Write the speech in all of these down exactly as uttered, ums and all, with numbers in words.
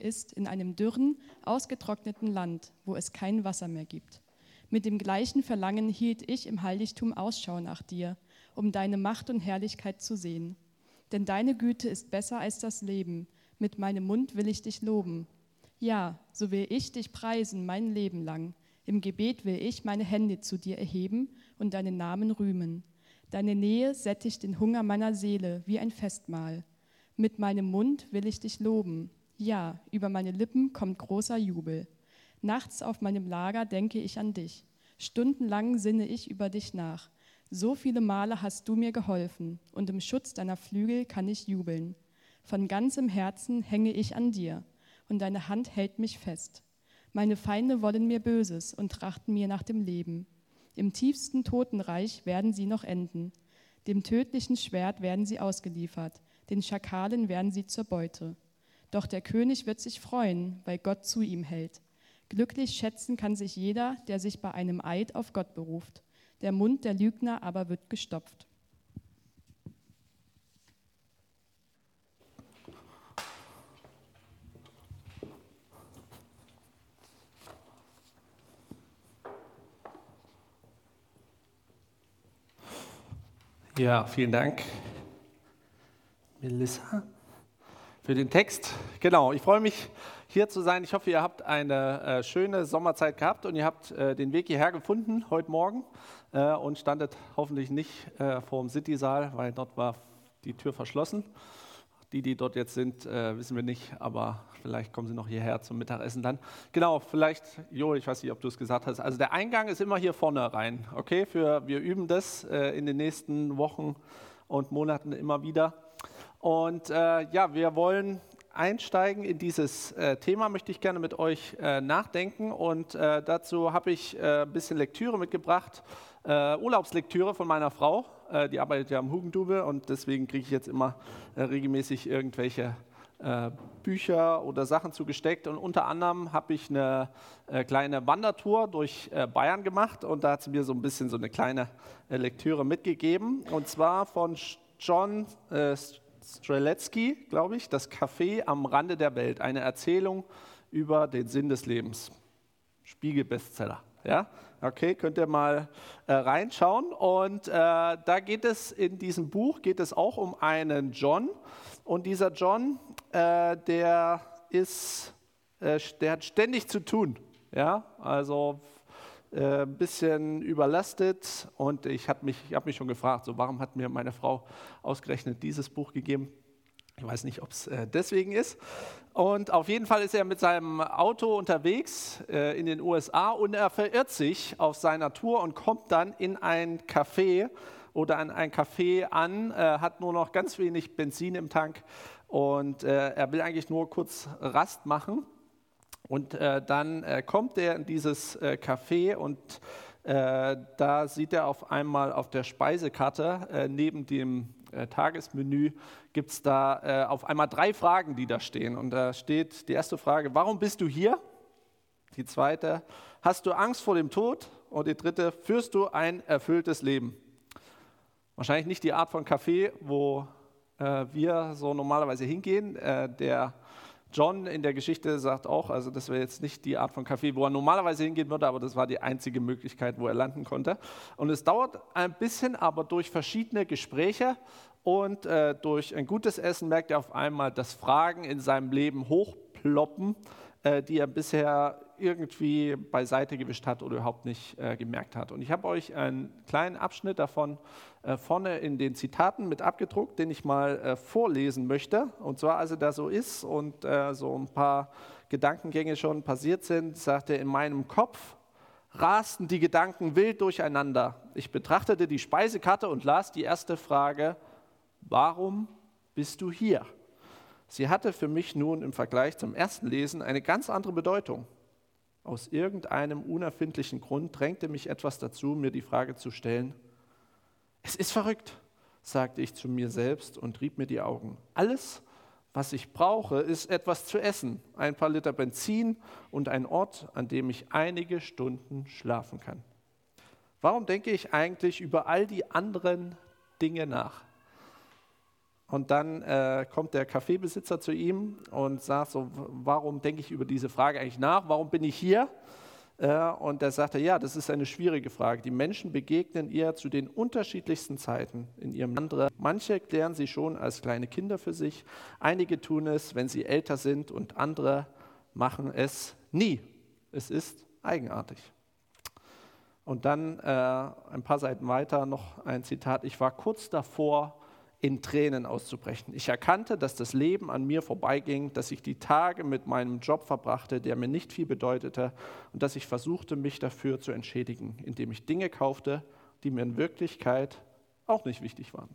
ist in einem dürren, ausgetrockneten Land, wo es kein Wasser mehr gibt. Mit dem gleichen Verlangen hielt ich im Heiligtum Ausschau nach dir, um deine Macht und Herrlichkeit zu sehen. Denn deine Güte ist besser als das Leben, mit meinem Mund will ich dich loben. Ja, so will ich dich preisen mein Leben lang. Im Gebet will ich meine Hände zu dir erheben und deinen Namen rühmen. Deine Nähe sättigt den Hunger meiner Seele wie ein Festmahl. Mit meinem Mund will ich dich loben. Ja, über meine Lippen kommt großer Jubel. Nachts auf meinem Lager denke ich an dich. Stundenlang sinne ich über dich nach. So viele Male hast du mir geholfen, und im Schutz deiner Flügel kann ich jubeln. Von ganzem Herzen hänge ich an dir, und deine Hand hält mich fest. Meine Feinde wollen mir Böses und trachten mir nach dem Leben. Im tiefsten Totenreich werden sie noch enden. Dem tödlichen Schwert werden sie ausgeliefert, den Schakalen werden sie zur Beute. Doch der König wird sich freuen, weil Gott zu ihm hält. Glücklich schätzen kann sich jeder, der sich bei einem Eid auf Gott beruft. Der Mund der Lügner aber wird gestopft. Ja, vielen Dank, Melissa, für den Text. Genau, ich freue mich, hier zu sein. Ich hoffe, ihr habt eine äh, schöne Sommerzeit gehabt und ihr habt äh, den Weg hierher gefunden heute Morgen äh, und standet hoffentlich nicht äh, vor dem City-Saal, weil dort war die Tür verschlossen. Die, die dort jetzt sind, äh, wissen wir nicht, aber vielleicht kommen sie noch hierher zum Mittagessen dann. Genau, vielleicht, Jo, ich weiß nicht, ob du es gesagt hast, also der Eingang ist immer hier vorne rein, okay? Für, wir üben das äh, in den nächsten Wochen und Monaten immer wieder. Und äh, ja, wir wollen einsteigen in dieses äh, Thema, möchte ich gerne mit euch äh, nachdenken. Und äh, dazu habe ich äh, ein bisschen Lektüre mitgebracht, äh, Urlaubslektüre von meiner Frau. Äh, die arbeitet ja am Hugendubel und deswegen kriege ich jetzt immer äh, regelmäßig irgendwelche äh, Bücher oder Sachen zugesteckt. Und unter anderem habe ich eine äh, kleine Wandertour durch äh, Bayern gemacht und da hat sie mir so ein bisschen so eine kleine äh, Lektüre mitgegeben. Und zwar von John äh, Streletzky, glaube ich, Das Café am Rande der Welt, eine Erzählung über den Sinn des Lebens. Spiegel-Bestseller, ja? Okay, könnt ihr mal äh, reinschauen. Und äh, da geht es, in diesem Buch geht es auch um einen John. Und dieser John, äh, der ist, äh, der hat ständig zu tun, ja? Also ein äh, bisschen überlastet und ich habe mich, ich hab mich schon gefragt, so, warum hat mir meine Frau ausgerechnet dieses Buch gegeben? Ich weiß nicht, ob es äh, deswegen ist. Und auf jeden Fall ist er mit seinem Auto unterwegs äh, in den U S A und er verirrt sich auf seiner Tour und kommt dann in ein Café oder an ein Café an, äh, hat nur noch ganz wenig Benzin im Tank und äh, er will eigentlich nur kurz Rast machen. Und äh, dann äh, kommt er in dieses äh, Café und äh, da sieht er auf einmal auf der Speisekarte, äh, neben dem äh, Tagesmenü, gibt es da äh, auf einmal drei Fragen, die da stehen. Und da steht die erste Frage, warum bist du hier? Die zweite, hast du Angst vor dem Tod? Und die dritte, führst du ein erfülltes Leben? Wahrscheinlich nicht die Art von Café, wo äh, wir so normalerweise hingehen. Äh, der John in der Geschichte sagt auch, also das wäre jetzt nicht die Art von Café, wo er normalerweise hingehen würde, aber das war die einzige Möglichkeit, wo er landen konnte. Und es dauert ein bisschen, aber durch verschiedene Gespräche und äh, durch ein gutes Essen merkt er auf einmal, dass Fragen in seinem Leben hochploppen, äh, die er bisher irgendwie beiseite gewischt hat oder überhaupt nicht äh, gemerkt hat. Und ich habe euch einen kleinen Abschnitt davon äh, vorne in den Zitaten mit abgedruckt, den ich mal äh, vorlesen möchte. Und zwar, als er da so ist und äh, so ein paar Gedankengänge schon passiert sind, sagt er, in meinem Kopf rasten die Gedanken wild durcheinander. Ich betrachtete die Speisekarte und las die erste Frage, warum bist du hier? Sie hatte für mich nun im Vergleich zum ersten Lesen eine ganz andere Bedeutung. Aus irgendeinem unerfindlichen Grund drängte mich etwas dazu, mir die Frage zu stellen, es ist verrückt, sagte ich zu mir selbst und rieb mir die Augen. Alles, was ich brauche, ist etwas zu essen, ein paar Liter Benzin und ein Ort, an dem ich einige Stunden schlafen kann. Warum denke ich eigentlich über all die anderen Dinge nach? Und dann äh, kommt der Kaffeebesitzer zu ihm und sagt so, warum denke ich über diese Frage eigentlich nach? Warum bin ich hier? Äh, und er sagte, ja, das ist eine schwierige Frage. Die Menschen begegnen ihr zu den unterschiedlichsten Zeiten in ihrem Leben. Manche klären sie schon als kleine Kinder für sich. Einige tun es, wenn sie älter sind, und andere machen es nie. Es ist eigenartig. Und dann äh, ein paar Seiten weiter noch ein Zitat. Ich war kurz davor, in Tränen auszubrechen. Ich erkannte, dass das Leben an mir vorbeiging, dass ich die Tage mit meinem Job verbrachte, der mir nicht viel bedeutete, und dass ich versuchte, mich dafür zu entschädigen, indem ich Dinge kaufte, die mir in Wirklichkeit auch nicht wichtig waren.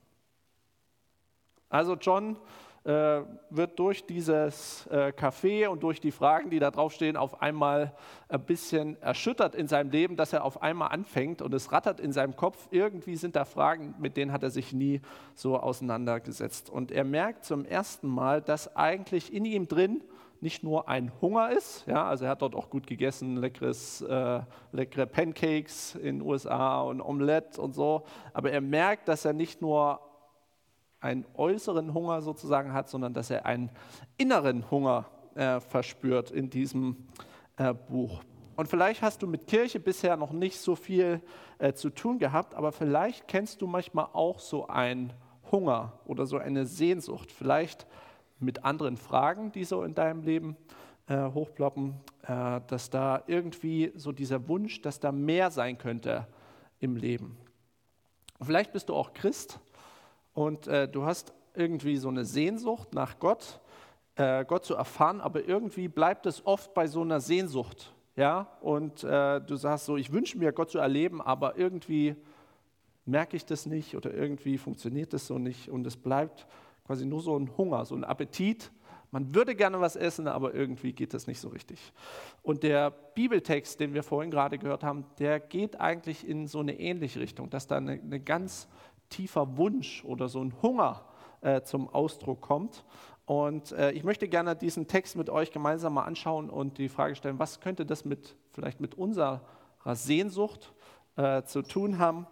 Also John äh, wird durch dieses äh, Café und durch die Fragen, die da draufstehen, auf einmal ein bisschen erschüttert in seinem Leben, dass er auf einmal anfängt und es rattert in seinem Kopf. Irgendwie sind da Fragen, mit denen hat er sich nie so auseinandergesetzt. Und er merkt zum ersten Mal, dass eigentlich in ihm drin nicht nur ein Hunger ist, ja, also er hat dort auch gut gegessen, leckeres, äh, leckere Pancakes in den U S A und Omelette und so, aber er merkt, dass er nicht nur einen äußeren Hunger sozusagen hat, sondern dass er einen inneren Hunger äh, verspürt in diesem äh, Buch. Und vielleicht hast du mit Kirche bisher noch nicht so viel äh, zu tun gehabt, aber vielleicht kennst du manchmal auch so einen Hunger oder so eine Sehnsucht, vielleicht mit anderen Fragen, die so in deinem Leben äh, hochploppen, äh, dass da irgendwie so dieser Wunsch, dass da mehr sein könnte im Leben. Und vielleicht bist du auch Christ. Und äh, du hast irgendwie so eine Sehnsucht nach Gott, äh, Gott zu erfahren, aber irgendwie bleibt es oft bei so einer Sehnsucht. Ja? Und äh, du sagst so, ich wünsche mir, Gott zu erleben, aber irgendwie merke ich das nicht oder irgendwie funktioniert das so nicht. Und es bleibt quasi nur so ein Hunger, so ein Appetit. Man würde gerne was essen, aber irgendwie geht das nicht so richtig. Und der Bibeltext, den wir vorhin gerade gehört haben, der geht eigentlich in so eine ähnliche Richtung, dass da eine, eine ganz tiefer Wunsch oder so ein Hunger äh, zum Ausdruck kommt. Und äh, ich möchte gerne diesen Text mit euch gemeinsam mal anschauen und die Frage stellen, was könnte das mit, vielleicht mit unserer Sehnsucht äh, zu tun haben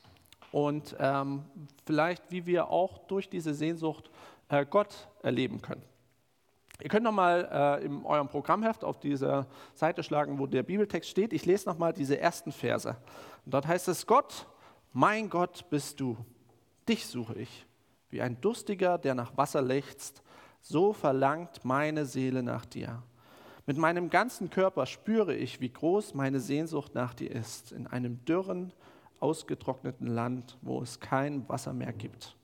und ähm, vielleicht, wie wir auch durch diese Sehnsucht äh, Gott erleben können. Ihr könnt nochmal äh, in eurem Programmheft auf diese Seite schlagen, wo der Bibeltext steht. Ich lese nochmal diese ersten Verse. Und dort heißt es, Gott, mein Gott bist du, dich suche ich, wie ein Durstiger, der nach Wasser lechzt, so verlangt meine Seele nach dir. Mit meinem ganzen Körper spüre ich, wie groß meine Sehnsucht nach dir ist, in einem dürren, ausgetrockneten Land, wo es kein Wasser mehr gibt.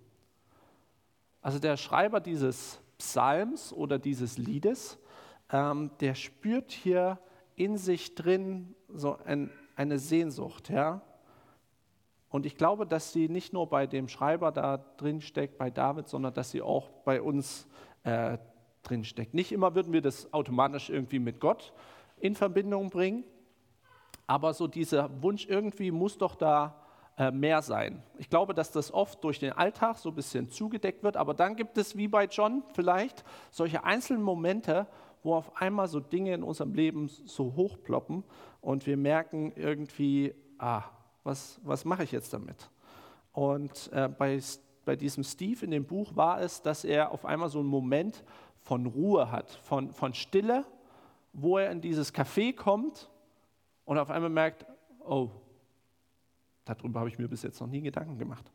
Also der Schreiber dieses Psalms oder dieses Liedes, ähm, der spürt hier in sich drin so ein, eine Sehnsucht, ja. Und ich glaube, dass sie nicht nur bei dem Schreiber da drin steckt, bei David, sondern dass sie auch bei uns äh, drin steckt. Nicht immer würden wir das automatisch irgendwie mit Gott in Verbindung bringen, aber so dieser Wunsch irgendwie muss doch da äh, mehr sein. Ich glaube, dass das oft durch den Alltag so ein bisschen zugedeckt wird, aber dann gibt es, wie bei John vielleicht, solche einzelnen Momente, wo auf einmal so Dinge in unserem Leben so hochploppen und wir merken irgendwie, ah, Was, was mache ich jetzt damit? Und äh, bei, bei diesem Steve in dem Buch war es, dass er auf einmal so einen Moment von Ruhe hat, von, von Stille, wo er in dieses Café kommt und auf einmal merkt, oh, darüber habe ich mir bis jetzt noch nie Gedanken gemacht.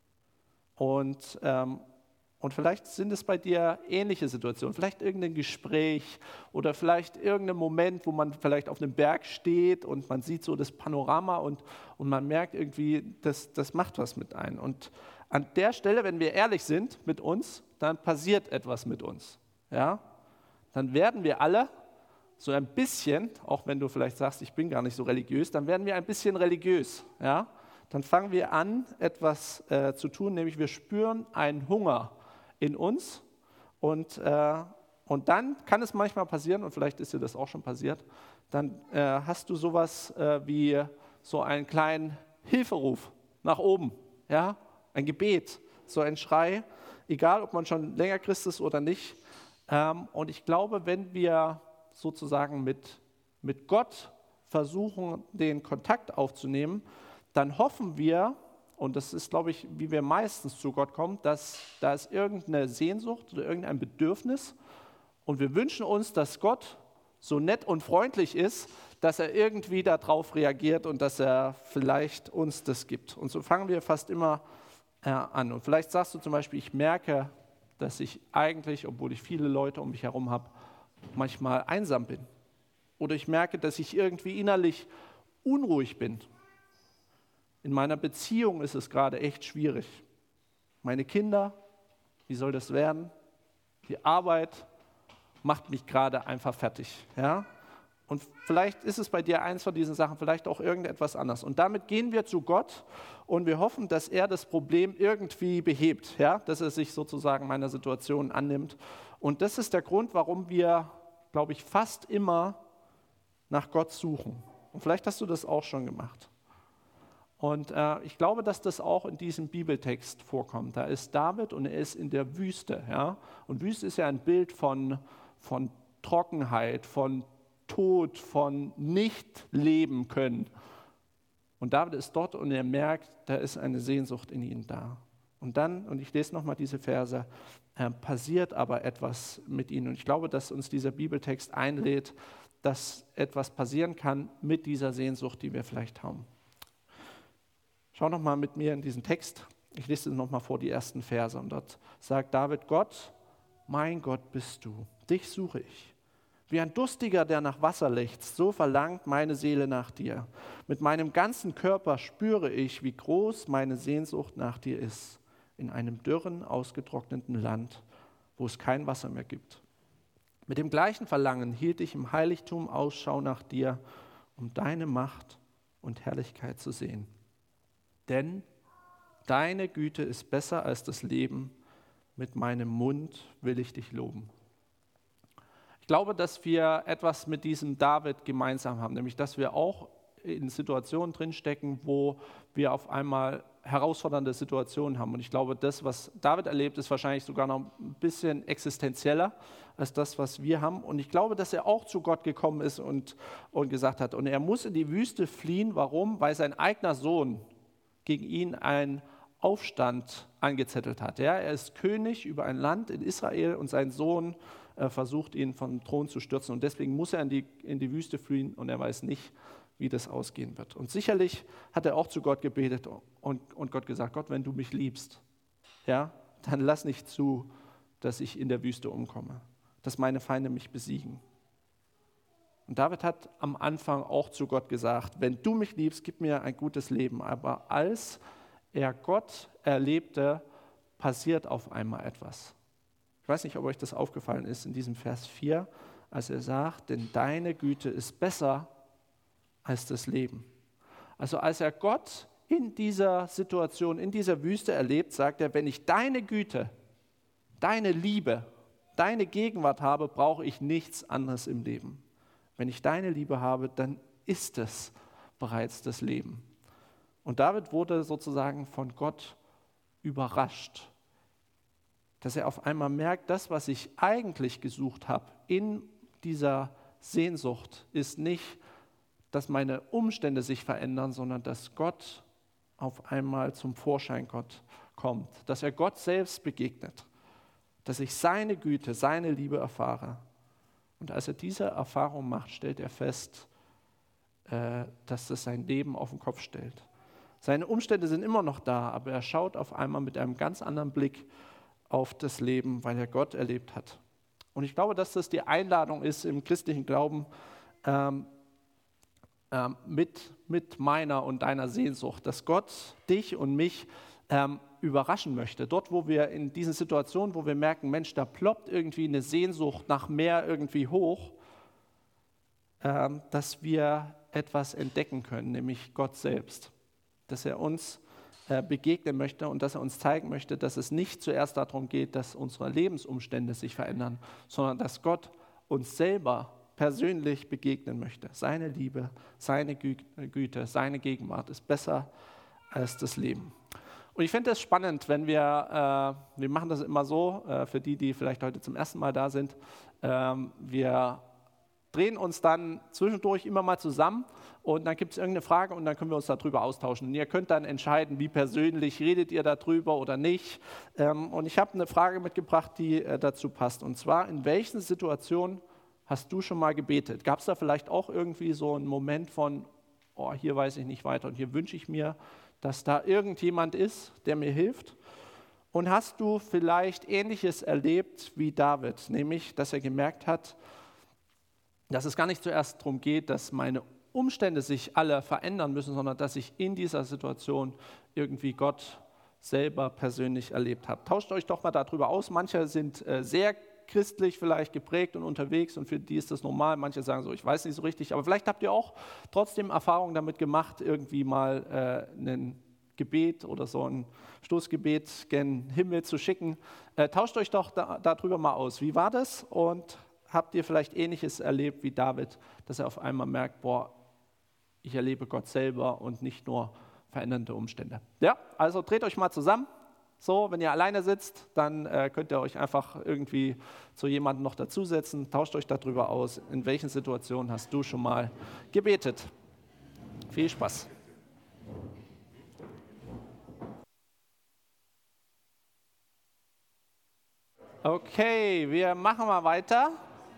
Und, ähm, und vielleicht sind es bei dir ähnliche Situationen, vielleicht irgendein Gespräch oder vielleicht irgendein Moment, wo man vielleicht auf einem Berg steht und man sieht so das Panorama und, und man merkt irgendwie, das, das macht was mit einem. Und an der Stelle, wenn wir ehrlich sind mit uns, dann passiert etwas mit uns. Ja? Dann werden wir alle so ein bisschen, auch wenn du vielleicht sagst, ich bin gar nicht so religiös, dann werden wir ein bisschen religiös. Ja? Dann fangen wir an, etwas äh, zu tun, nämlich wir spüren einen Hunger in uns und, äh, und dann kann es manchmal passieren, und vielleicht ist dir das auch schon passiert, dann äh, hast du sowas äh, wie so einen kleinen Hilferuf nach oben, ja? Ein Gebet, so ein Schrei, egal ob man schon länger Christ ist oder nicht. Ähm, und ich glaube, wenn wir sozusagen mit, mit Gott versuchen, den Kontakt aufzunehmen, dann hoffen wir, und das ist, glaube ich, wie wir meistens zu Gott kommen, dass da ist irgendeine Sehnsucht oder irgendein Bedürfnis und wir wünschen uns, dass Gott so nett und freundlich ist, dass er irgendwie darauf reagiert und dass er vielleicht uns das gibt. Und so fangen wir fast immer äh, an. Und vielleicht sagst du zum Beispiel, ich merke, dass ich eigentlich, obwohl ich viele Leute um mich herum habe, manchmal einsam bin. Oder ich merke, dass ich irgendwie innerlich unruhig bin. In meiner Beziehung ist es gerade echt schwierig. Meine Kinder, wie soll das werden? Die Arbeit macht mich gerade einfach fertig. Ja? Und vielleicht ist es bei dir eins von diesen Sachen, vielleicht auch irgendetwas anderes. Und damit gehen wir zu Gott und wir hoffen, dass er das Problem irgendwie behebt, ja? Dass er sich sozusagen meiner Situation annimmt. Und das ist der Grund, warum wir, glaube ich, fast immer nach Gott suchen. Und vielleicht hast du das auch schon gemacht. Und äh, ich glaube, dass das auch in diesem Bibeltext vorkommt. Da ist David und er ist in der Wüste. Ja? Und Wüste ist ja ein Bild von, von Trockenheit, von Tod, von nicht leben können. Und David ist dort und er merkt, da ist eine Sehnsucht in ihm da. Und dann, und ich lese nochmal diese Verse, äh, passiert aber etwas mit ihnen. Und ich glaube, dass uns dieser Bibeltext einlädt, dass etwas passieren kann mit dieser Sehnsucht, die wir vielleicht haben. Schau nochmal mit mir in diesen Text. Ich lese nochmal vor die ersten Verse. Und dort sagt David, Gott, mein Gott bist du, dich suche ich. Wie ein Durstiger, der nach Wasser lechzt, so verlangt meine Seele nach dir. Mit meinem ganzen Körper spüre ich, wie groß meine Sehnsucht nach dir ist, in einem dürren, ausgetrockneten Land, wo es kein Wasser mehr gibt. Mit dem gleichen Verlangen hielt ich im Heiligtum Ausschau nach dir, um deine Macht und Herrlichkeit zu sehen. Denn deine Güte ist besser als das Leben, mit meinem Mund will ich dich loben. Ich glaube, dass wir etwas mit diesem David gemeinsam haben, nämlich dass wir auch in Situationen drinstecken, wo wir auf einmal herausfordernde Situationen haben. Und ich glaube, das, was David erlebt, ist wahrscheinlich sogar noch ein bisschen existenzieller als das, was wir haben. Und ich glaube, dass er auch zu Gott gekommen ist und, und gesagt hat, und er muss in die Wüste fliehen. Warum? Weil sein eigener Sohn gegen ihn einen Aufstand angezettelt hat. Ja, er ist König über ein Land in Israel und sein Sohn äh, versucht, ihn vom Thron zu stürzen. Und deswegen muss er in die, in die Wüste fliehen und er weiß nicht, wie das ausgehen wird. Und sicherlich hat er auch zu Gott gebetet und, und Gott gesagt, Gott, wenn du mich liebst, ja, dann lass nicht zu, dass ich in der Wüste umkomme, dass meine Feinde mich besiegen. Und David hat am Anfang auch zu Gott gesagt, wenn du mich liebst, gib mir ein gutes Leben. Aber als er Gott erlebte, passiert auf einmal etwas. Ich weiß nicht, ob euch das aufgefallen ist in diesem Vers vier, als er sagt, denn deine Güte ist besser als das Leben. Also als er Gott in dieser Situation, in dieser Wüste erlebt, sagt er, wenn ich deine Güte, deine Liebe, deine Gegenwart habe, brauche ich nichts anderes im Leben. Wenn ich deine Liebe habe, dann ist es bereits das Leben. Und David wurde sozusagen von Gott überrascht, dass er auf einmal merkt, das, was ich eigentlich gesucht habe in dieser Sehnsucht, ist nicht, dass meine Umstände sich verändern, sondern dass Gott auf einmal zum Vorschein Gott kommt, dass er Gott selbst begegnet, dass ich seine Güte, seine Liebe erfahre. Und als er diese Erfahrung macht, stellt er fest, äh, dass das sein Leben auf den Kopf stellt. Seine Umstände sind immer noch da, aber er schaut auf einmal mit einem ganz anderen Blick auf das Leben, weil er Gott erlebt hat. Und ich glaube, dass das die Einladung ist im christlichen Glauben, ähm, ähm, mit, mit meiner und deiner Sehnsucht, dass Gott dich und mich ähm, überraschen möchte. Dort, wo wir in diesen Situationen, wo wir merken, Mensch, da ploppt irgendwie eine Sehnsucht nach mehr irgendwie hoch, ähm, dass wir etwas entdecken können, nämlich Gott selbst. Dass er uns äh, begegnen möchte und dass er uns zeigen möchte, dass es nicht zuerst darum geht, dass unsere Lebensumstände sich verändern, sondern dass Gott uns selber persönlich begegnen möchte. Seine Liebe, seine Gü- Güte, seine Gegenwart ist besser als das Leben. Und ich finde es spannend, wenn wir, äh, wir machen das immer so, äh, für die, die vielleicht heute zum ersten Mal da sind, ähm, wir drehen uns dann zwischendurch immer mal zusammen und dann gibt es irgendeine Frage und dann können wir uns darüber austauschen. Und ihr könnt dann entscheiden, wie persönlich redet ihr darüber oder nicht. Und ich habe eine Frage mitgebracht, die dazu passt. Und zwar, in welchen Situationen hast du schon mal gebetet? Gab es da vielleicht auch irgendwie so einen Moment von, oh, hier weiß ich nicht weiter und hier wünsche ich mir, dass da irgendjemand ist, der mir hilft? Und hast du vielleicht Ähnliches erlebt wie David, nämlich, dass er gemerkt hat, dass es gar nicht zuerst darum geht, dass meine Umstände sich alle verändern müssen, sondern dass ich in dieser Situation irgendwie Gott selber persönlich erlebt habe. Tauscht euch doch mal darüber aus. Manche sind äh, sehr christlich vielleicht geprägt und unterwegs und für die ist das normal. Manche sagen so, ich weiß nicht so richtig, aber vielleicht habt ihr auch trotzdem Erfahrungen damit gemacht, irgendwie mal äh, ein Gebet oder so ein Stoßgebet gen Himmel zu schicken. Äh, tauscht euch doch da, darüber mal aus. Wie war das? Und habt ihr vielleicht Ähnliches erlebt wie David, dass er auf einmal merkt, boah, ich erlebe Gott selber und nicht nur verändernde Umstände. Ja, also dreht euch mal zusammen. So, wenn ihr alleine sitzt, dann äh, könnt ihr euch einfach irgendwie zu jemandem noch dazusetzen. Tauscht euch darüber aus, in welchen Situationen hast du schon mal gebetet. Viel Spaß. Okay, wir machen mal weiter.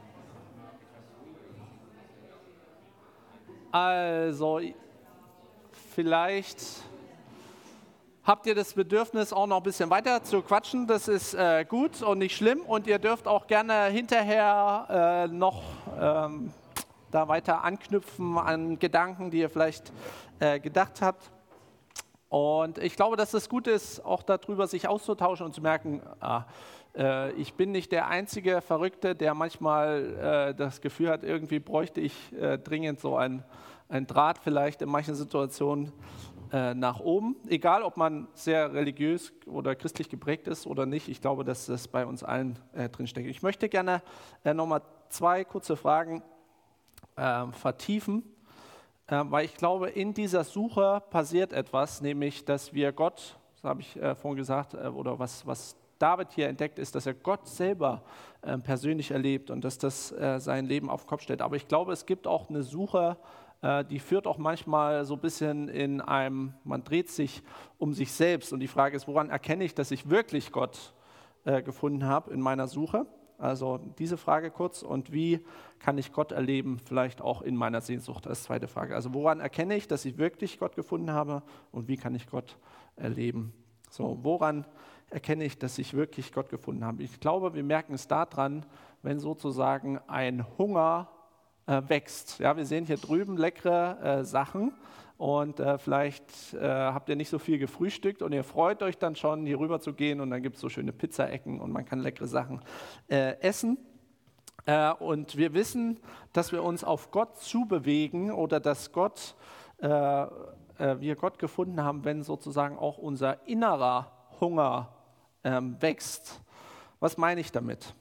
Also, vielleicht habt ihr das Bedürfnis, auch noch ein bisschen weiter zu quatschen. Das ist äh, gut und nicht schlimm. Und ihr dürft auch gerne hinterher äh, noch ähm, da weiter anknüpfen an Gedanken, die ihr vielleicht äh, gedacht habt. Und ich glaube, dass es gut ist, auch darüber sich auszutauschen und zu merken, ah, äh, ich bin nicht der einzige Verrückte, der manchmal äh, das Gefühl hat, irgendwie bräuchte ich äh, dringend so ein, ein Draht vielleicht in manchen Situationen äh, nach oben. Egal, ob man sehr religiös oder christlich geprägt ist oder nicht, ich glaube, dass das bei uns allen äh, drinsteckt. Ich möchte gerne äh, nochmal zwei kurze Fragen äh, vertiefen. Weil ich glaube, in dieser Suche passiert etwas, nämlich, dass wir Gott, das habe ich äh, vorhin gesagt, äh, oder was, was David hier entdeckt, ist, dass er Gott selber äh, persönlich erlebt und dass das äh, sein Leben auf den Kopf stellt. Aber ich glaube, es gibt auch eine Suche, äh, die führt auch manchmal so ein bisschen in einem, man dreht sich um sich selbst. Und die Frage ist, woran erkenne ich, dass ich wirklich Gott äh, gefunden habe in meiner Suche? Also diese Frage kurz, und wie kann ich Gott erleben, vielleicht auch in meiner Sehnsucht als zweite Frage. Also woran erkenne ich, dass ich wirklich Gott gefunden habe und wie kann ich Gott erleben? So, woran erkenne ich, dass ich wirklich Gott gefunden habe? Ich glaube, wir merken es daran, wenn sozusagen ein Hunger äh, wächst. Ja, wir sehen hier drüben leckere äh, Sachen. Und äh, vielleicht äh, habt ihr nicht so viel gefrühstückt und ihr freut euch dann schon, hier rüber zu gehen und dann gibt es so schöne Pizzaecken und man kann leckere Sachen äh, essen. Äh, und wir wissen, dass wir uns auf Gott zubewegen oder dass Gott, äh, äh, wir Gott gefunden haben, wenn sozusagen auch unser innerer Hunger ähm, wächst. Was meine ich damit?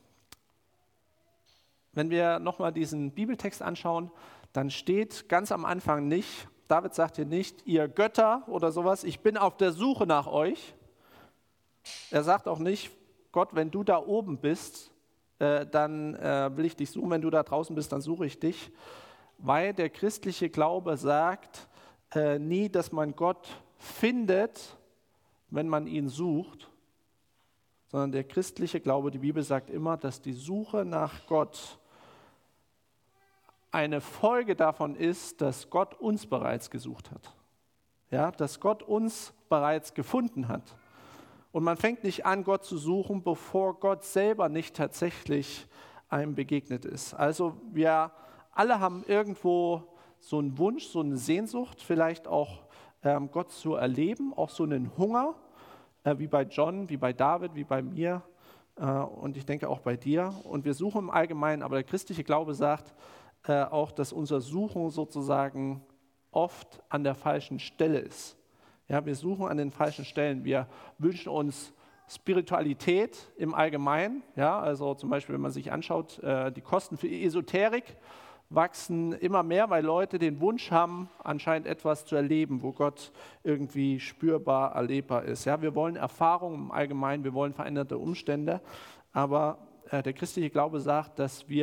Wenn wir nochmal diesen Bibeltext anschauen, dann steht ganz am Anfang nicht, David sagt hier nicht, ihr Götter oder sowas, ich bin auf der Suche nach euch. Er sagt auch nicht, Gott, wenn du da oben bist, äh, dann äh, will ich dich suchen, wenn du da draußen bist, dann suche ich dich. Weil der christliche Glaube sagt äh, nie, dass man Gott findet, wenn man ihn sucht, sondern der christliche Glaube, die Bibel sagt immer, dass die Suche nach Gott eine Folge davon ist, dass Gott uns bereits gesucht hat. Ja, dass Gott uns bereits gefunden hat. Und man fängt nicht an, Gott zu suchen, bevor Gott selber nicht tatsächlich einem begegnet ist. Also wir alle haben irgendwo so einen Wunsch, so eine Sehnsucht, vielleicht auch ähm, Gott zu erleben, auch so einen Hunger, äh, wie bei John, wie bei David, wie bei mir äh, und ich denke auch bei dir. Und wir suchen im Allgemeinen, aber der christliche Glaube sagt, Äh, auch, dass unser Suchen sozusagen oft an der falschen Stelle ist. Ja, wir suchen an den falschen Stellen. Wir wünschen uns Spiritualität im Allgemeinen. Ja, also zum Beispiel, wenn man sich anschaut, äh, die Kosten für Esoterik wachsen immer mehr, weil Leute den Wunsch haben, anscheinend etwas zu erleben, wo Gott irgendwie spürbar, erlebbar ist. Ja, wir wollen Erfahrungen im Allgemeinen, wir wollen veränderte Umstände, aber äh, der christliche Glaube sagt, dass wir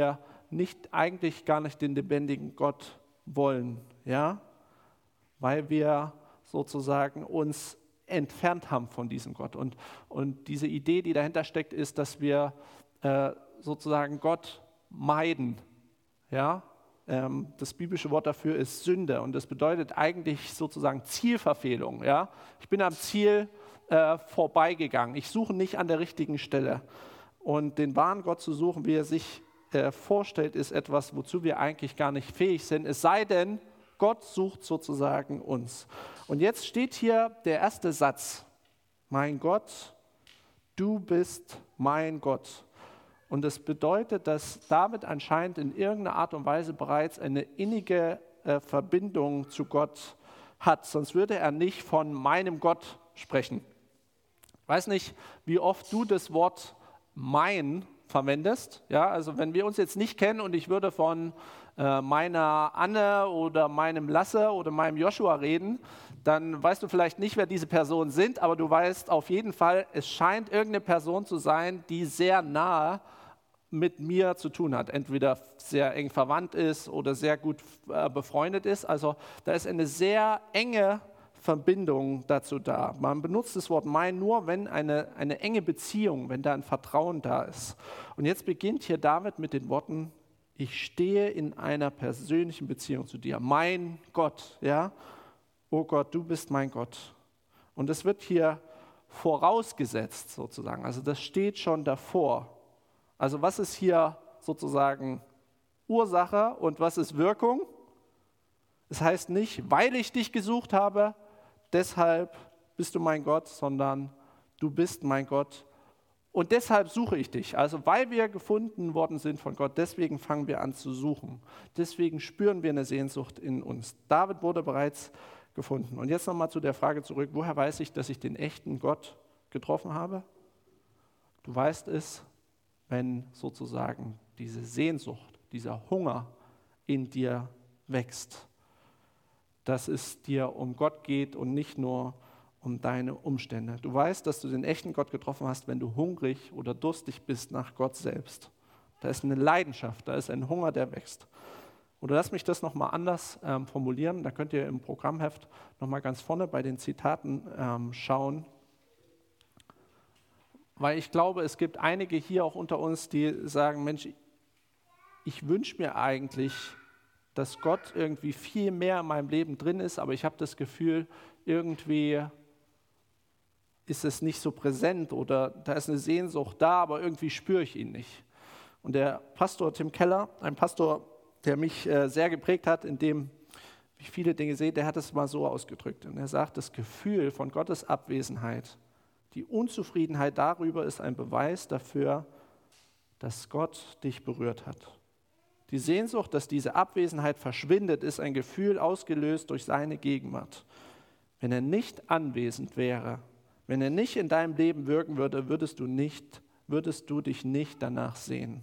nicht eigentlich gar nicht den lebendigen Gott wollen, ja, weil wir sozusagen uns entfernt haben von diesem Gott. Und, und diese Idee, die dahinter steckt, ist, dass wir äh, sozusagen Gott meiden. Ja? Ähm, das biblische Wort dafür ist Sünde und das bedeutet eigentlich sozusagen Zielverfehlung. Ja? Ich bin am Ziel äh, vorbeigegangen. Ich suche nicht an der richtigen Stelle. Und den wahren Gott zu suchen, wie er sich äh, vorstellt, ist etwas, wozu wir eigentlich gar nicht fähig sind. Es sei denn, Gott sucht sozusagen uns. Und jetzt steht hier der erste Satz. Mein Gott, du bist mein Gott. Und das bedeutet, dass David anscheinend in irgendeiner Art und Weise bereits eine innige äh, Verbindung zu Gott hat. Sonst würde er nicht von meinem Gott sprechen. Ich weiß nicht, wie oft du das Wort mein verwendest. Ja, also wenn wir uns jetzt nicht kennen und ich würde von äh, meiner Anne oder meinem Lasse oder meinem Joshua reden, dann weißt du vielleicht nicht, wer diese Personen sind, aber du weißt auf jeden Fall, es scheint irgendeine Person zu sein, die sehr nahe mit mir zu tun hat. Entweder sehr eng verwandt ist oder sehr gut äh, befreundet ist. Also da ist eine sehr enge Verbindung dazu da. Man benutzt das Wort mein nur, wenn eine, eine enge Beziehung, wenn da ein Vertrauen da ist. Und jetzt beginnt hier David mit den Worten, ich stehe in einer persönlichen Beziehung zu dir. Mein Gott, ja, oh Gott, du bist mein Gott. Und das wird hier vorausgesetzt sozusagen, also das steht schon davor. Also was ist hier sozusagen Ursache und was ist Wirkung? Es heißt nicht, weil ich dich gesucht habe, deshalb bist du mein Gott, sondern du bist mein Gott und deshalb suche ich dich. Also weil wir gefunden worden sind von Gott, deswegen fangen wir an zu suchen. Deswegen spüren wir eine Sehnsucht in uns. David wurde bereits gefunden. Und jetzt nochmal zu der Frage zurück, woher weiß ich, dass ich den echten Gott getroffen habe? Du weißt es, wenn sozusagen diese Sehnsucht, dieser Hunger in dir wächst. Dass es dir um Gott geht und nicht nur um deine Umstände. Du weißt, dass du den echten Gott getroffen hast, wenn du hungrig oder durstig bist nach Gott selbst. Da ist eine Leidenschaft, da ist ein Hunger, der wächst. Oder lass mich das nochmal anders ähm, formulieren. Da könnt ihr im Programmheft nochmal ganz vorne bei den Zitaten ähm, schauen. Weil ich glaube, es gibt einige hier auch unter uns, die sagen, Mensch, ich wünsche mir eigentlich, dass Gott irgendwie viel mehr in meinem Leben drin ist, aber ich habe das Gefühl, irgendwie ist es nicht so präsent oder da ist eine Sehnsucht da, aber irgendwie spüre ich ihn nicht. Und der Pastor Tim Keller, ein Pastor, der mich äh, sehr geprägt hat, in dem ich viele Dinge sehe, der hat es mal so ausgedrückt. Und er sagt, das Gefühl von Gottes Abwesenheit, die Unzufriedenheit darüber ist ein Beweis dafür, dass Gott dich berührt hat. Die Sehnsucht, dass diese Abwesenheit verschwindet, ist ein Gefühl ausgelöst durch seine Gegenwart. Wenn er nicht anwesend wäre, wenn er nicht in deinem Leben wirken würde, würdest du, nicht, würdest du dich nicht danach sehen.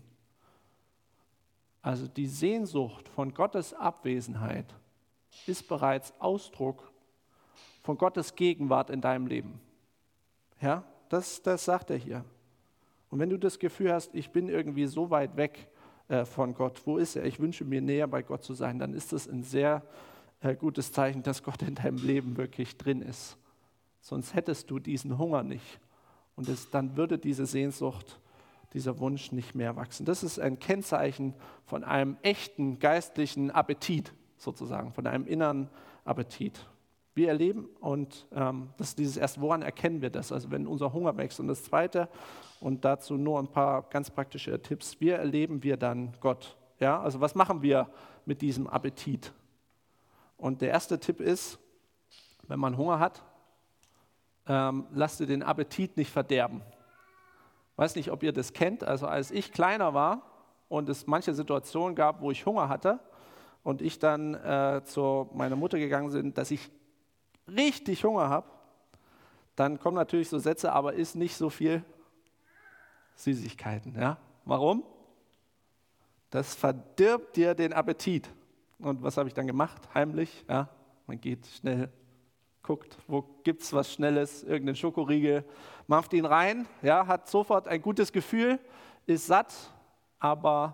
Also die Sehnsucht von Gottes Abwesenheit ist bereits Ausdruck von Gottes Gegenwart in deinem Leben. Ja, das, das sagt er hier. Und wenn du das Gefühl hast, ich bin irgendwie so weit weg äh, von Gott, wo ist er? Ich wünsche mir näher bei Gott zu sein, dann ist das ein sehr äh, gutes Zeichen, dass Gott in deinem Leben wirklich drin ist. Sonst hättest du diesen Hunger nicht. Und es, dann würde diese Sehnsucht, dieser Wunsch nicht mehr wachsen. Das ist ein Kennzeichen von einem echten geistlichen Appetit, sozusagen, von einem inneren Appetit. Wir erleben, und ähm, das ist dieses erste, woran erkennen wir das? Also wenn unser Hunger wächst. Und das Zweite, und dazu nur ein paar ganz praktische Tipps, wie erleben wir dann Gott? Ja, also was machen wir mit diesem Appetit? Und der erste Tipp ist, wenn man Hunger hat, ähm, lasst ihr den Appetit nicht verderben. Ich weiß nicht, ob ihr das kennt, also als ich kleiner war und es manche Situationen gab, wo ich Hunger hatte und ich dann äh, zu meiner Mutter gegangen bin, dass ich richtig Hunger habe, dann kommen natürlich so Sätze, aber isst nicht so viel Süßigkeiten. Ja? Warum? Das verdirbt dir den Appetit. Und was habe ich dann gemacht? Heimlich. Ja? Man geht schnell, guckt, wo gibt es was Schnelles, irgendeinen Schokoriegel, mampft ihn rein, ja, hat sofort ein gutes Gefühl, ist satt, aber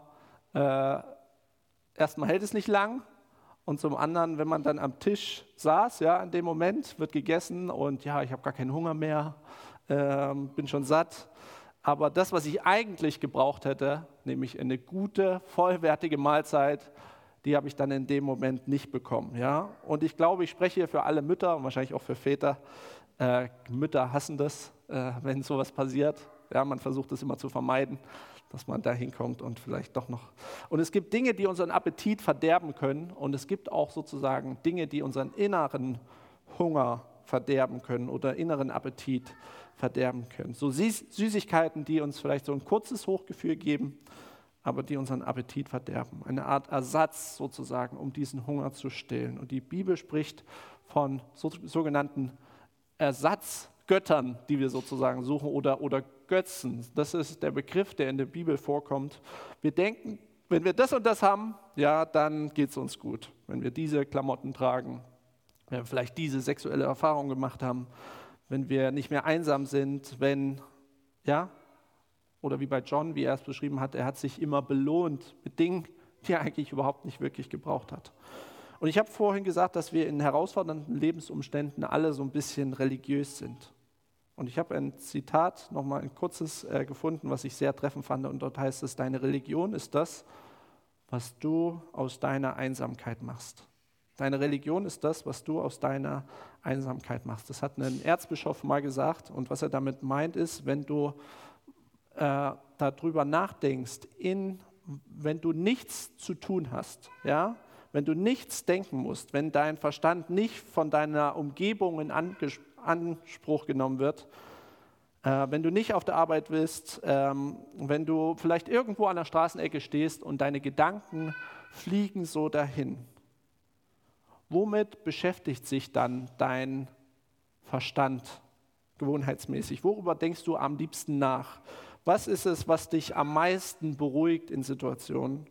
äh, erstmal hält es nicht lang und zum anderen, wenn man dann am Tisch saß, ja, in dem Moment wird gegessen und ja, ich habe gar keinen Hunger mehr, äh, bin schon satt. Aber das, was ich eigentlich gebraucht hätte, nämlich eine gute, vollwertige Mahlzeit, die habe ich dann in dem Moment nicht bekommen. Ja? Und ich glaube, ich spreche hier für alle Mütter und wahrscheinlich auch für Väter. Äh, Mütter hassen das, äh, wenn sowas passiert. Ja, man versucht es immer zu vermeiden, dass man da hinkommt und vielleicht doch noch. Und es gibt Dinge, die unseren Appetit verderben können. Und es gibt auch sozusagen Dinge, die unseren inneren Hunger verderben können oder inneren Appetit verderben können. So Süßigkeiten, die uns vielleicht so ein kurzes Hochgefühl geben, aber die unseren Appetit verderben. Eine Art Ersatz sozusagen, um diesen Hunger zu stillen. Und die Bibel spricht von so, sogenannten Ersatzgöttern, die wir sozusagen suchen, oder, oder Götzen. Das ist der Begriff, der in der Bibel vorkommt. Wir denken, wenn wir das und das haben, ja, dann geht es uns gut. Wenn wir diese Klamotten tragen, wenn wir vielleicht diese sexuelle Erfahrung gemacht haben, wenn wir nicht mehr einsam sind, wenn, ja, oder wie bei John, wie er es beschrieben hat, er hat sich immer belohnt mit Dingen, die er eigentlich überhaupt nicht wirklich gebraucht hat. Und ich habe vorhin gesagt, dass wir in herausfordernden Lebensumständen alle so ein bisschen religiös sind. Und ich habe ein Zitat, nochmal ein kurzes äh, gefunden, was ich sehr treffend fand. Und dort heißt es, deine Religion ist das, was du aus deiner Einsamkeit machst. Deine Religion ist das, was du aus deiner Einsamkeit machst. Das hat ein Erzbischof mal gesagt. Und was er damit meint ist, wenn du äh, darüber nachdenkst, in, wenn du nichts zu tun hast, ja, wenn du nichts denken musst, wenn dein Verstand nicht von deiner Umgebung in Anges- Anspruch genommen wird, äh, wenn du nicht auf der Arbeit bist, ähm, wenn du vielleicht irgendwo an der Straßenecke stehst und deine Gedanken fliegen so dahin. Womit beschäftigt sich dann dein Verstand gewohnheitsmäßig? Worüber denkst du am liebsten nach? Was ist es, was dich am meisten beruhigt in Situationen?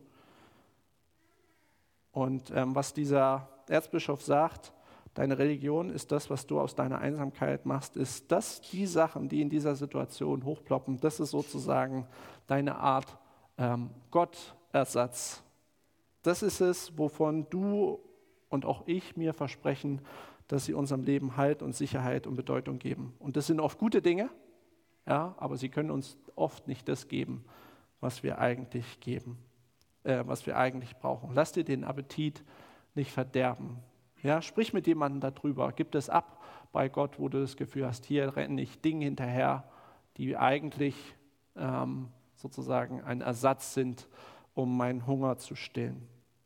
Und ähm, was dieser Erzbischof sagt, deine Religion ist das, was du aus deiner Einsamkeit machst, ist das, die Sachen, die in dieser Situation hochploppen, das ist sozusagen deine Art ähm, Gottersatz. Das ist es, wovon du und auch ich mir versprechen, dass sie unserem Leben Halt und Sicherheit und Bedeutung geben. Und das sind oft gute Dinge, ja, aber sie können uns oft nicht das geben, was wir eigentlich geben, äh, was wir eigentlich brauchen. Lass dir den Appetit nicht verderben. Ja, sprich mit jemandem darüber, gib es ab bei Gott, wo du das Gefühl hast, hier renne ich Dinge hinterher, die eigentlich ähm, sozusagen ein Ersatz sind, um meinen Hunger zu stillen.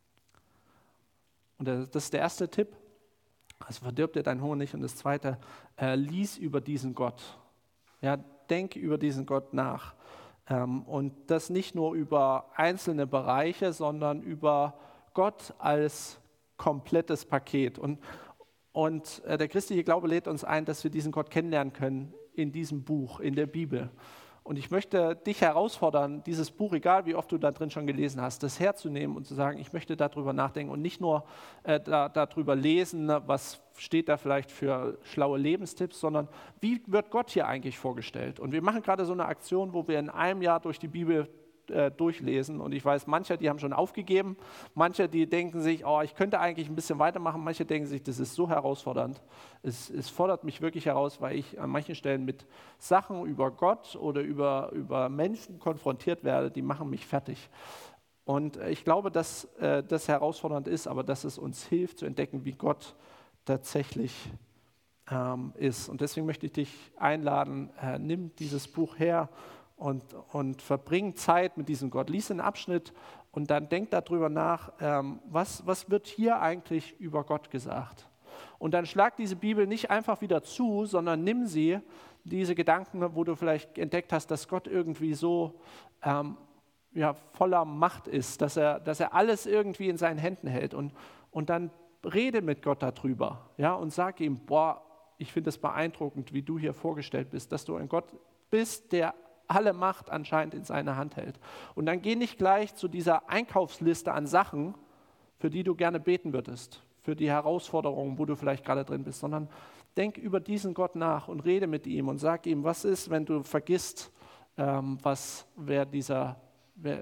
Und das ist der erste Tipp. Also verdirb dir deinen Hunger nicht. Und das zweite, äh, lies über diesen Gott. Ja, denk über diesen Gott nach. Ähm, und das nicht nur über einzelne Bereiche, sondern über Gott als komplettes Paket. Und, und äh, der christliche Glaube lädt uns ein, dass wir diesen Gott kennenlernen können in diesem Buch, in der Bibel. Und ich möchte dich herausfordern, dieses Buch, egal wie oft du da drin schon gelesen hast, das herzunehmen und zu sagen, ich möchte darüber nachdenken und nicht nur äh, da, darüber lesen, was steht da vielleicht für schlaue Lebenstipps, sondern wie wird Gott hier eigentlich vorgestellt? Und wir machen gerade so eine Aktion, wo wir in einem Jahr durch die Bibel äh, durchlesen. Und ich weiß, manche, die haben schon aufgegeben, manche, die denken sich, oh, ich könnte eigentlich ein bisschen weitermachen, manche denken sich, das ist so herausfordernd. Es, es fordert mich wirklich heraus, weil ich an manchen Stellen mit Sachen über Gott oder über, über Menschen konfrontiert werde, die machen mich fertig. Und ich glaube, dass äh, das herausfordernd ist, aber dass es uns hilft zu entdecken, wie Gott tatsächlich ähm, ist. Und deswegen möchte ich dich einladen, äh, nimm dieses Buch her und, und verbring Zeit mit diesem Gott. Lies einen Abschnitt und dann denk darüber nach, ähm, was, was wird hier eigentlich über Gott gesagt? Und dann schlag diese Bibel nicht einfach wieder zu, sondern nimm sie, diese Gedanken, wo du vielleicht entdeckt hast, dass Gott irgendwie so ähm, ja, voller Macht ist, dass er, dass er alles irgendwie in seinen Händen hält. Und, und dann rede mit Gott darüber, ja, und sag ihm, boah, ich finde es beeindruckend, wie du hier vorgestellt bist, dass du ein Gott bist, der alle Macht anscheinend in seiner Hand hält. Und dann geh nicht gleich zu dieser Einkaufsliste an Sachen, für die du gerne beten würdest, für die Herausforderungen, wo du vielleicht gerade drin bist, sondern denk über diesen Gott nach und rede mit ihm und sag ihm, was ist, wenn du vergisst, ähm, was, wer, dieser, wer,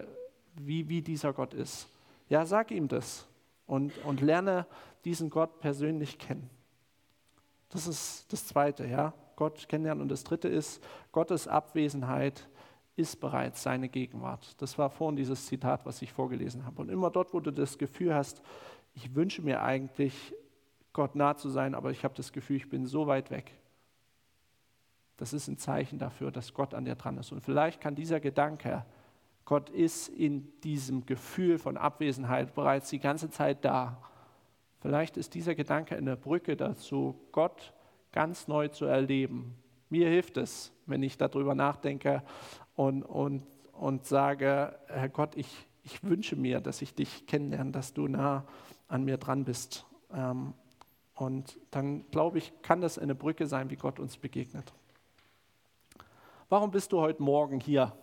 wie, wie dieser Gott ist. Ja, sag ihm das und, und lerne diesen Gott persönlich kennen. Das ist das Zweite, ja, Gott kennenlernen. Und das Dritte ist, Gottes Abwesenheit ist bereits seine Gegenwart. Das war vorhin dieses Zitat, was ich vorgelesen habe. Und immer dort, wo du das Gefühl hast, ich wünsche mir eigentlich, Gott nah zu sein, aber ich habe das Gefühl, ich bin so weit weg. Das ist ein Zeichen dafür, dass Gott an dir dran ist. Und vielleicht kann dieser Gedanke, Gott ist in diesem Gefühl von Abwesenheit bereits die ganze Zeit da. Vielleicht ist dieser Gedanke eine Brücke dazu, Gott ganz neu zu erleben. Mir hilft es, wenn ich darüber nachdenke und, und, und sage, Herr Gott, ich, ich wünsche mir, dass ich dich kennenlerne, dass du nah an mir dran bist. Ähm, und dann, glaube ich, kann das eine Brücke sein, wie Gott uns begegnet. Warum bist du heute Morgen hier?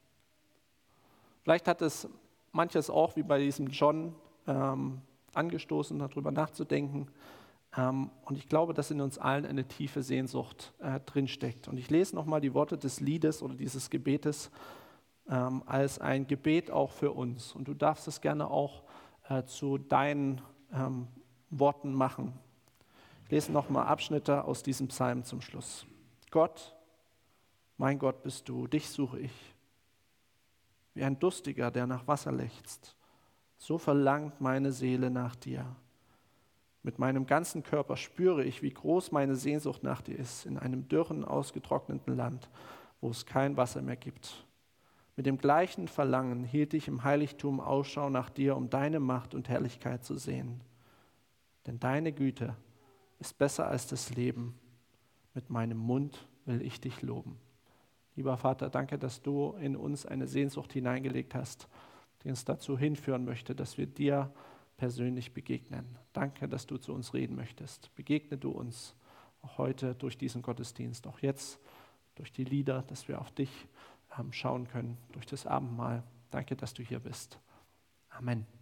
Vielleicht hat es manches auch, wie bei diesem John, ähm, angestoßen, darüber nachzudenken. Ähm, und ich glaube, dass in uns allen eine tiefe Sehnsucht äh, drinsteckt. Und ich lese nochmal die Worte des Liedes oder dieses Gebetes ähm, als ein Gebet auch für uns. Und du darfst es gerne auch äh, zu deinen ähm, Worten machen. Ich lese nochmal Abschnitte aus diesem Psalm zum Schluss. Gott, mein Gott bist du, dich suche ich. Wie ein Durstiger, der nach Wasser lechzt. So verlangt meine Seele nach dir. Mit meinem ganzen Körper spüre ich, wie groß meine Sehnsucht nach dir ist, in einem dürren, ausgetrockneten Land, wo es kein Wasser mehr gibt. Mit dem gleichen Verlangen hielt ich im Heiligtum Ausschau nach dir, um deine Macht und Herrlichkeit zu sehen. Denn deine Güte ist besser als das Leben. Mit meinem Mund will ich dich loben. Lieber Vater, danke, dass du in uns eine Sehnsucht hineingelegt hast, die uns dazu hinführen möchte, dass wir dir persönlich begegnen. Danke, dass du zu uns reden möchtest. Begegne du uns auch heute durch diesen Gottesdienst, auch jetzt durch die Lieder, dass wir auf dich ähm, schauen können, durch das Abendmahl. Danke, dass du hier bist. Amen.